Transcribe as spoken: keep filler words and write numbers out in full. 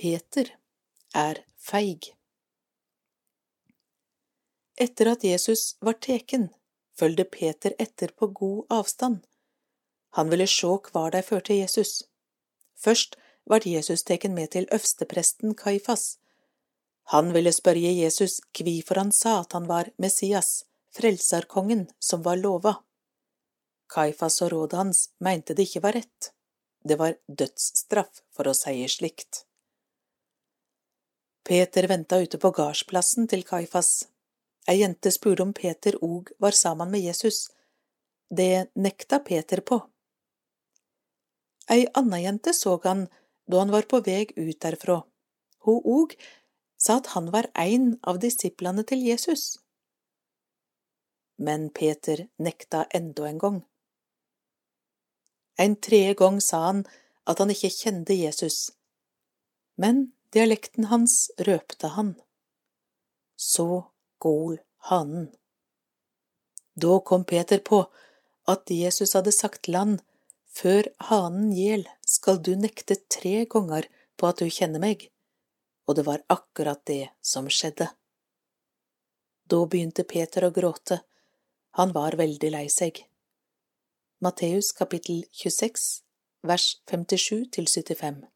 Peter er feig. Etter at Jesus var teken, følgde Peter etter på god avstand. Han ville sjå hvar de førte Jesus. Først var Jesus teken med til øvstepresten Kaifas. Han ville spørje Jesus hvorfor han sa at han var Messias, frelsarkongen som var lova. Kaifas og rådet hans mente det ikke var rett. Det var dødsstraff for å si slikt. Peter venta ute på gardsplassen til Kaifas. Ei jente spurte om Peter og var sammen med Jesus. Det nekta Peter på. Ei anna jente så han da han var på veg ut derfra. Hun og sa at han var ein av disiplene til Jesus. Men Peter nekta enda en gang. En tredje gang sa han at han ikke kjente Jesus, men dialekten hans røpte han. Så gol hanen. Da kom Peter på at Jesus hadde sagt land, før hanen gjel skal du nekte tre ganger på at du kjenner meg, og det var akkurat det som skjedde. Da begynte Peter å gråte. Han var veldig lei seg. Matteus kapittel tjueseks, vers femtisju til syttifem.